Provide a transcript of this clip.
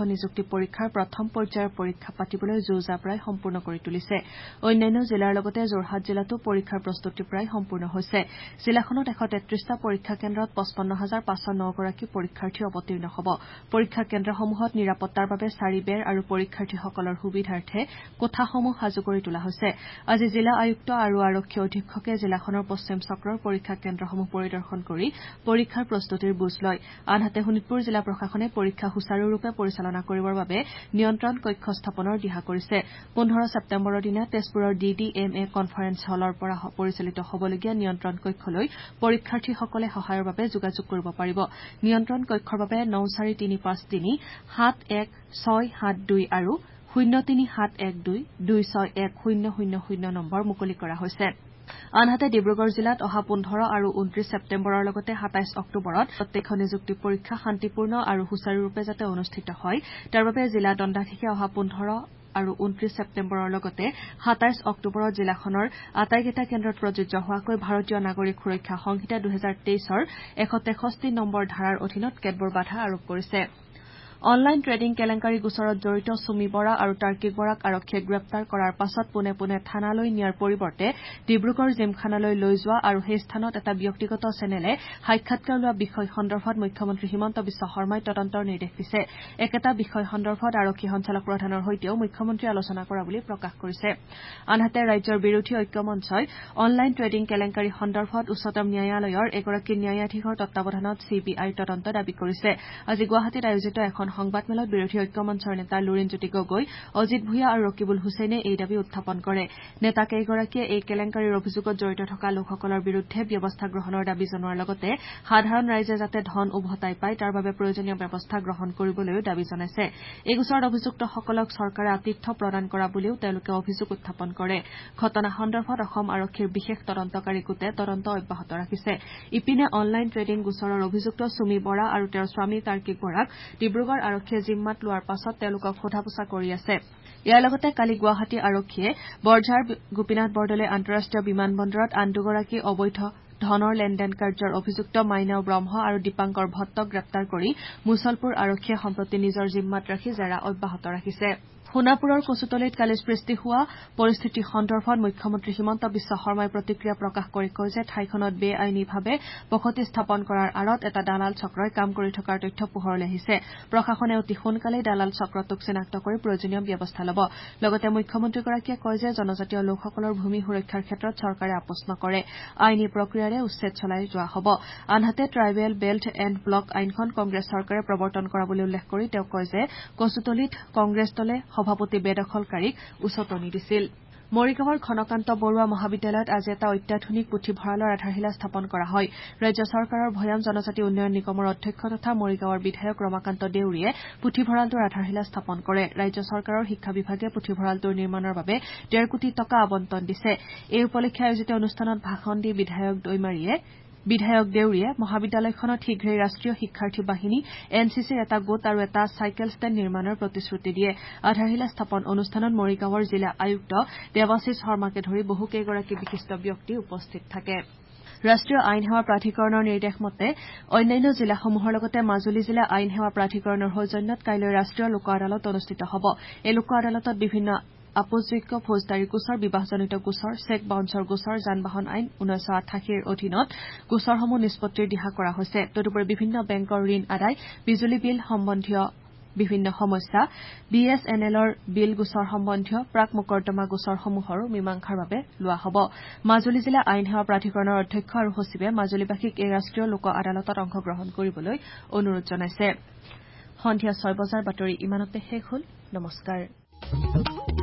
নিযুক্তি পৰীক্ষাৰ প্ৰথম পৰ্যায়ৰ পৰীক্ষা পাতিবলৈ যো-জা প্ৰায় সম্পূৰ্ণ কৰি তুলিছে অন্যান্য জিলাৰ লগতে যোৰহাট জিলাতো পৰীক্ষাৰ প্ৰস্তুতি প্ৰায় সম্পূৰ্ণ হৈছে জিলাখনত 133টা পৰীক্ষা কেন্দ্ৰত 55,509 গৰাকী পৰীক্ষাৰ্থী অৱতীৰ্ণ হ'ব পৰীক্ষা কেন্দ্ৰসমূহত নিৰাপত্তাৰ বাবে 4 বেৰ আৰু পৰীক্ষাৰ্থীসকলৰ সুবিধাৰ্থে কোঠাসমূহ সাজু কৰি তোলা হৈছে আজি জিলা আয়ুক্ত আৰু আৰক্ষী অধীক্ষকে জিলাখনৰ পশ্চিম চক্ৰৰ পৰীক্ষা কেন্দ্ৰসমূহ পৰিদৰ্শন কৰি পৰীক্ষাৰ প্ৰস্তুতিৰ বুজ লয় আনহাতে শোণিতপুৰ জিলা প্ৰশাসনে পৰীক্ষা সুচাৰুৰূপে পৰিচালনা কৰিবৰ বাবে নিয়ন্ত্ৰণ কক্ষ স্থাপনৰ দিহা কৰিছে 15 ছেপ্টেম্বৰৰ দিনা তেজপুৰৰ DDMA কনফাৰেন্স হলৰ পৰা পৰিচালিত হ'বলগীয়া নিয়ন্ত্ৰণ কক্ষলৈ পৰীক্ষাৰ্থীসকলে সহায়ৰ বাবে যোগাযোগ কৰিব পাৰিব নিয়ন্ত্ৰণ কক্ষৰ বাবে 94353 71672 আৰু 03712261000 নম্বৰ মুকলি কৰা হৈছে আনহাতে ডিব্ৰুগড় জিলাত অহা 15 আৰু 29 ছেপ্টেম্বৰৰ লগতে 27 অক্টোবৰত প্ৰত্যক্ষ নিযুক্তি পৰীক্ষা শান্তিপূৰ্ণ আৰু সুচাৰুৰূপে যাতে অনুষ্ঠিত হয় তাৰ বাবে জিলা দণ্ডাধীশে অহা 15 আৰু 29 ছেপ্টেম্বৰৰ লগতে 27 অক্টোবৰত জিলাখনৰ আটাইকেইটা কেন্দ্ৰত প্ৰযোজ্য হোৱাকৈ ভাৰতীয় নাগৰিক সুৰক্ষা সংহিতা 2023ৰ 163 নম্বৰ ধাৰাৰ অধীনত কেতবোৰ বাধা আৰোপ কৰিছে অনলাইন ট্ৰেডিং কেলেংকাৰী গোচৰত জড়িত সুমি বৰা আৰু তাৰ্কিক বৰাক আৰক্ষীয়ে গ্ৰেপ্তাৰ কৰাৰ পাছত পোনে পোনে থানালৈ নিয়াৰ পৰিৱৰ্তে ডিব্ৰুগড় জিমখানালৈ লৈ যোৱা আৰু সেই স্থানত এটা ব্যক্তিগত চেনেলে সাক্ষাৎকাৰ লোৱা বিষয় সন্দৰ্ভত মুখ্যমন্ত্ৰী হিমন্ত বিশ্ব শৰ্মাই তদন্তৰ নিৰ্দেশ দিছে একেটা বিষয় সন্দৰ্ভত আৰক্ষী সঞ্চালক প্ৰধানৰ সৈতেও মুখ্যমন্ত্ৰীয়ে আলোচনা কৰা বুলি প্ৰকাশ কৰিছে আনহাতে ৰাজ্যৰ বিৰোধী ঐক্য মঞ্চই অনলাইন ট্ৰেডিং কেলেংকাৰী সন্দৰ্ভত উচ্চতম ন্যায়ালয়ৰ এগৰাকী ন্যায়াধীশৰ তত্বাৱধানত CBIৰ তদন্ত দাবী কৰিছে আজি গুৱাহাটীত আয়োজিত এখন সংবাদমেলত বিৰোধী ঐক্য মঞ্চৰ নেতা লুৰিণজ্যোতি গগৈ অজিত ভূঞা আৰু ৰকিবুল হুছেইনে এই দাবী উত্থাপন কৰে নেতা কেইগৰাকীয়ে এই কেলেংকাৰীৰ অভিযোগত জড়িত থকা লোকসকলৰ বিৰুদ্ধে ব্যৱস্থা গ্ৰহণৰ দাবী জনোৱাৰ লগতে সাধাৰণ ৰাইজে যাতে ধন উভতাই পায় তাৰ বাবে প্ৰয়োজনীয় ব্যৱস্থা গ্ৰহণ কৰিবলৈও দাবী জনাইছে এই গোচৰত অভিযুক্তসকলক চৰকাৰে আতিথ্য প্ৰদান কৰা বুলিও তেওঁলোকে অভিযোগ উত্থাপন কৰে ঘটনা সন্দৰ্ভত অসম আৰক্ষীৰ বিশেষ তদন্তকাৰী গোটে তদন্ত অব্যাহত ৰাখিছে ইপিনে অনলাইন ট্ৰেডিং গোচৰৰ অভিযুক্ত সুমি বৰা আৰু তেওঁৰ স্বামী তাৰ্কিক বৰাক ডিব্ৰুগড় আৰক্ষীয়ে জিম্মাত লোৱাৰ পাছত তেওঁলোকক সোধা-পোছা কৰি আছে ইয়াৰ লগতে কালি গুৱাহাটী আৰক্ষীয়ে বৰঝাৰ গোপীনাথ বৰদলৈ আন্তঃৰাষ্ট্ৰীয় বিমান বন্দৰত আন দুগৰাকী অবৈধ ধনৰ লেনদেন কাৰ্যৰ অভিযুক্ত মাইনাও ব্ৰহ্ম আৰু দীপাংকৰ ভট্টক গ্ৰেপ্তাৰ কৰি মুছলপুৰ আৰক্ষীয়ে সম্প্ৰতি নিজৰ জিম্মাত ৰাখি জেৰা অব্যাহত ৰাখিছে সোণাপুৰৰ কচুতলিত কালি সৃষ্টি হোৱা পৰিস্থিতি সন্দৰ্ভত মুখ্যমন্ত্ৰী হিমন্ত বিশ্ব শৰ্মাই প্ৰতিক্ৰিয়া প্ৰকাশ কৰি কয় যে ঠাইখনত বেআইনীভাৱে বসতি স্থাপন কৰাৰ আঁৰত এটা দালাল চক্ৰই কাম কৰি থকাৰ তথ্য পোহৰলৈ আহিছে প্ৰশাসনে অতি সোনকালেই দালাল চক্ৰটোক চিনাক্ত কৰি প্ৰয়োজনীয় ব্যৱস্থা ল'ব লগতে মুখ্যমন্ত্ৰীগৰাকীয়ে কয় যে জনজাতীয় লোকসকলৰ ভূমি সুৰক্ষাৰ ক্ষেত্ৰত চৰকাৰে আপোচ নকৰে আইনী প্ৰক্ৰিয়াৰে উচ্ছেদ চলাই যোৱা হ'ব আনহাতে ট্ৰাইবেল বেল্ট এণ্ড ব্লক আইনখন কংগ্ৰেছ চৰকাৰে প্ৰৱৰ্তন কৰা বুলি উল্লেখ কৰি তেওঁ কয় যে কচুতলিত কংগ্ৰেছ দলে সভাপতি বেদখলকাৰীক উচতনি দিছিল মৰিগাঁৱৰ ঘনকান্ত বৰুৱা মহাবিদ্যালয়ত আজি এটা অত্যাধুনিক পুথিভঁৰালৰ আধাৰশিলা স্থাপন কৰা হয় ৰাজ্য চৰকাৰৰ ভৈয়াম জনজাতি উন্নয়ন নিগমৰ অধ্যক্ষ তথা মৰিগাঁৱৰ বিধায়ক ৰমাকান্ত দেউৰীয়ে পুথিভঁৰালটোৰ আধাৰশিলা স্থাপন কৰে ৰাজ্য চৰকাৰৰ শিক্ষা বিভাগে পুথিভঁৰালটোৰ নিৰ্মাণৰ বাবে 1.5 কোটি টকা আবণ্টন দিছে এই উপলক্ষে আয়োজিত অনুষ্ঠানত ভাষণ দি বিধায়ক দেউৰীয়ে মহাবিদ্যালয়খনত শীঘ্ৰেই ৰাষ্ট্ৰীয় শিক্ষাৰ্থী বাহিনী NCCৰ এটা গোট আৰু এটা চাইকেল ষ্টেণ্ড নিৰ্মাণৰ প্ৰতিশ্ৰুতি দিয়ে আধাৰশিলা স্থাপন অনুষ্ঠানত মৰিগাঁৱৰ জিলা আয়ুক্ত দেৱাশিষ শৰ্মাকে ধৰি বহুকেইগৰাকী বিশিষ্ট ব্যক্তি উপস্থিত থাকে ৰাষ্ট্ৰীয় আইন সেৱা প্ৰাধিকৰণৰ নিৰ্দেশ মতে অন্যান্য জিলাসমূহৰ লগতে মাজুলী জিলা আইন সেৱা প্ৰাধিকৰণৰ সৌজন্যত কাইলৈ ৰাষ্ট্ৰীয় লোক আদালত অনুষ্ঠিত হ'ব এই লোক আদালতত বিভিন্ন আপোচযোগ্য ফৌজদাৰী গোচৰ বিবাহজনিত গোচৰ চেক বাউন্সৰ গোচৰ যান বাহন আইন 1988ৰ অধীনত গোচৰসমূহ নিষ্পত্তিৰ দিহা কৰা হৈছে তদুপৰি বিভিন্ন বেংকৰ ঋণ আদায় বিজুলী বিল সম্বন্ধীয় বিভিন্ন সমস্যা BSNLৰ বিল গোচৰ সম্বন্ধীয় প্ৰাক মোকৰ্দমা গোচৰসমূহৰো মীমাংসাৰ বাবে লোৱা হ'ব মাজুলী জিলা আইন সেৱা প্ৰাধিকৰণৰ অধ্যক্ষ আৰু সচিবে মাজুলীবাসীক এই ৰাষ্ট্ৰীয় লোক আদালতত অংশগ্ৰহণ কৰিবলৈ অনুৰোধ জনাইছে সন্ধিয়া 6 বজাৰ বাতৰি ইমানতে শেষ হ'ল নমস্কাৰ